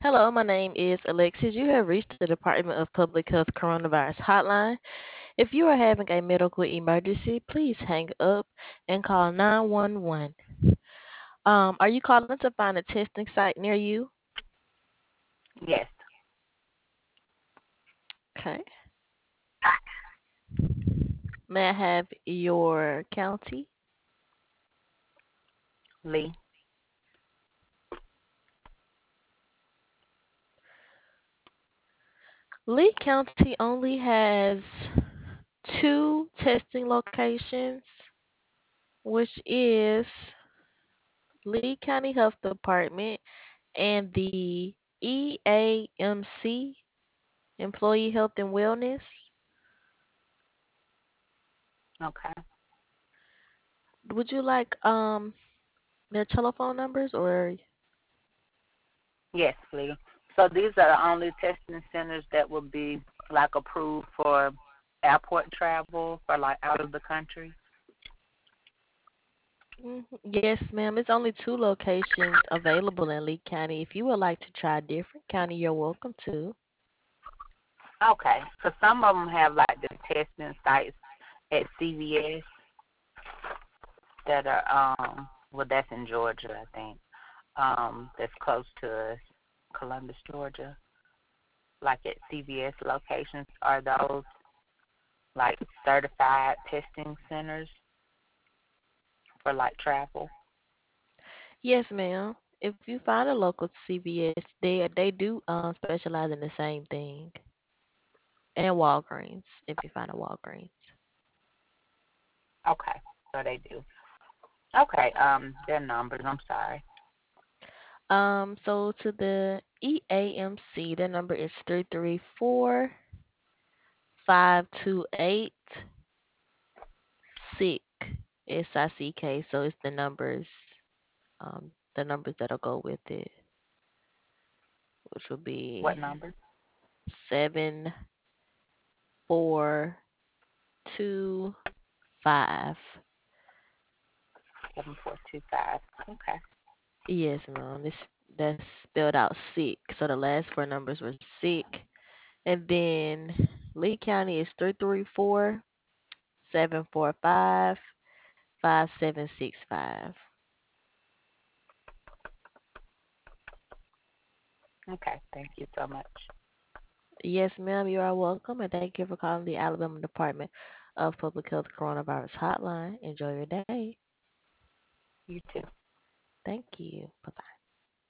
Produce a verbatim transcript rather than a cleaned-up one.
Hello, my name is Alexis. You have reached the Department of Public Health Coronavirus Hotline. If you are having a medical emergency, please hang up and call nine one one. Um, are you calling to find a testing site near you? Yes, Okay. May I have your county? Lee. Lee County only has two testing locations, which is Lee County Health Department and the E A M C, Employee Health and Wellness. Okay. Would you like um their telephone numbers or Yes, Lee. So these are the only testing centers that will be like approved for airport travel for like out of the country. Mhm. Yes, ma'am. It's only two locations available in Lee County. If you would like to try a different county, you're welcome to. Okay. So some of them have like the testing sites at C V S that are um well that's in Georgia, I think. Um, that's close to us, Columbus, Georgia. Like at C V S locations, are those like certified testing centers for like travel? Yes, ma'am. If you find a local C V S, they they do um specialize in the same thing. And Walgreens, if you find a Walgreens. Okay, so they do. Okay, um, their numbers. I'm sorry. Um, so to the E A M C, the number is three three four five two eight sick S I C K. So it's the numbers, um, the numbers that'll go with it, which will be What numbers? seven four two five. Seven four two five. Okay. Yes, ma'am. This that's spelled out sick. So the last four numbers were sick. And then Lee County is three three four seven four five five seven six five. Okay. Thank you so much. Yes, ma'am, you are welcome, and thank you for calling the Alabama Department of Public Health Coronavirus Hotline. Enjoy your day. You too. Thank you. Bye bye.